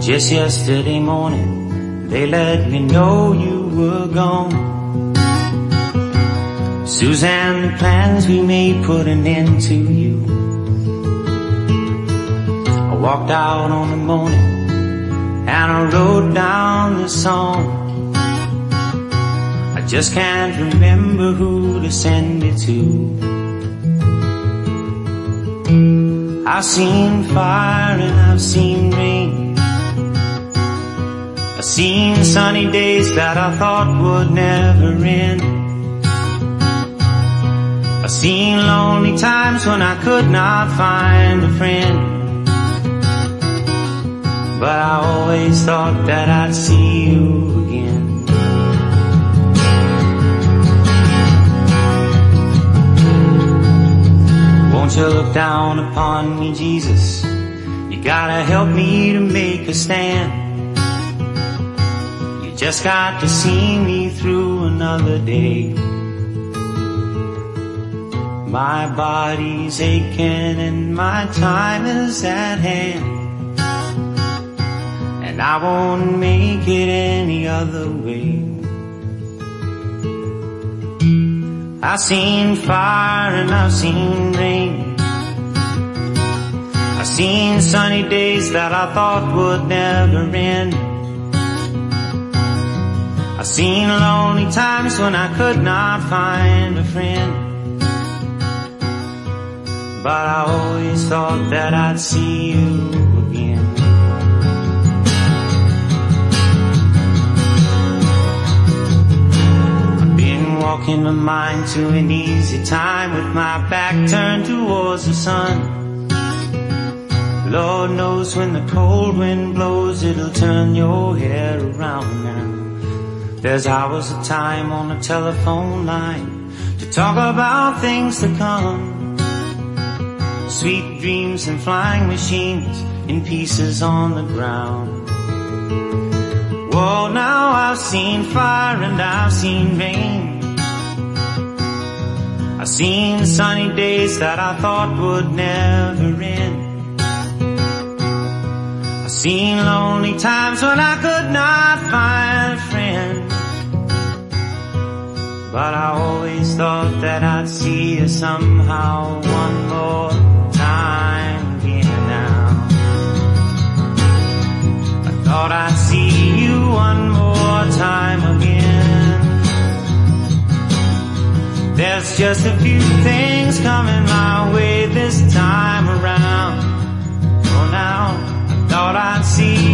Just yesterday morning, they let me know you were gone. Suzanne, the plans we made put an end to you. I walked out on the morning and I wrote down this song. I just can't remember who to send it to. I've seen fire and I've seen rain. I've seen sunny days that I thought would never end. I've seen lonely times when I could not find a friend. But I always thought that I'd see you again. Won't you look down upon me, Jesus? You gotta help me to make a stand. You just got to see me through another day. My body's aching and my time is at hand, and I won't make it any other way. I've seen fire and I've seen rain. I've seen sunny days that I thought would never end. I've seen lonely times when I could not find a friend. But I always thought that I'd see you again. I've been walking my mind to an easy time with my back turned towards the sun. Lord knows when the cold wind blows, it'll turn your hair around now. There's hours of time on the telephone line to talk about things to come. Sweet dreams and flying machines in pieces on the ground. Whoa, now I've seen fire and I've seen rain. I've seen sunny days that I thought would never end. I've seen lonely times when I could not find a friend. But I always thought that I'd see you somehow one more time again now. I thought I'd see you one more time again. There's just a few things coming my way this time around. Oh, now I thought I'd see